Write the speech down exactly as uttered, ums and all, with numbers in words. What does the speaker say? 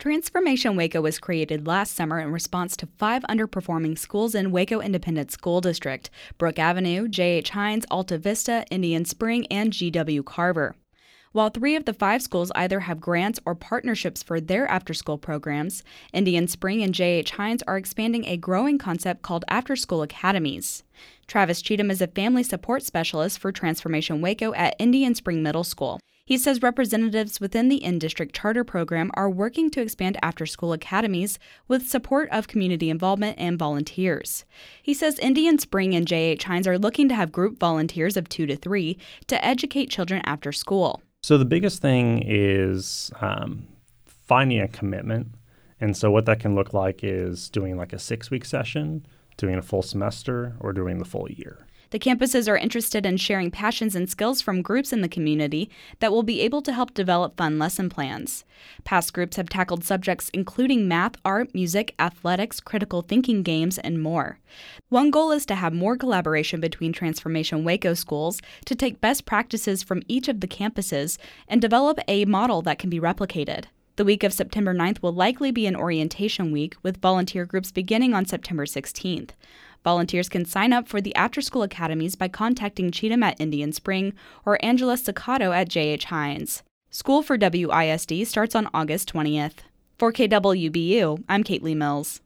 Transformation Waco was created last summer in response to five underperforming schools in Waco Independent School District: Brook Avenue, J H. Hines, Alta Vista, Indian Spring, and G W. Carver. While three of the five schools either have grants or partnerships for their after-school programs, Indian Spring and J H. Hines are expanding a growing concept called after-school academies. Travis Cheatham is a family support specialist for Transformation Waco at Indian Spring Middle School. He says representatives within the in-district charter program are working to expand after-school academies with support of community involvement and volunteers. He says Indian Spring and J H. Hines are looking to have group volunteers of two to three to educate children after school. So the biggest thing is um, finding a commitment. And so what that can look like is doing like a six-week session, doing a full semester, or doing the full year. The campuses are interested in sharing passions and skills from groups in the community that will be able to help develop fun lesson plans. Past groups have tackled subjects including math, art, music, athletics, critical thinking games, and more. One goal is to have more collaboration between Transformation Waco schools to take best practices from each of the campuses and develop a model that can be replicated. The week of September ninth will likely be an orientation week, with volunteer groups beginning on September sixteenth. Volunteers can sign up for the after-school academies by contacting Cheatham at Indian Spring or Angela Siccato at J H. Hines. School for W I S D starts on August twentieth. For K W B U, I'm Kate Lee Mills.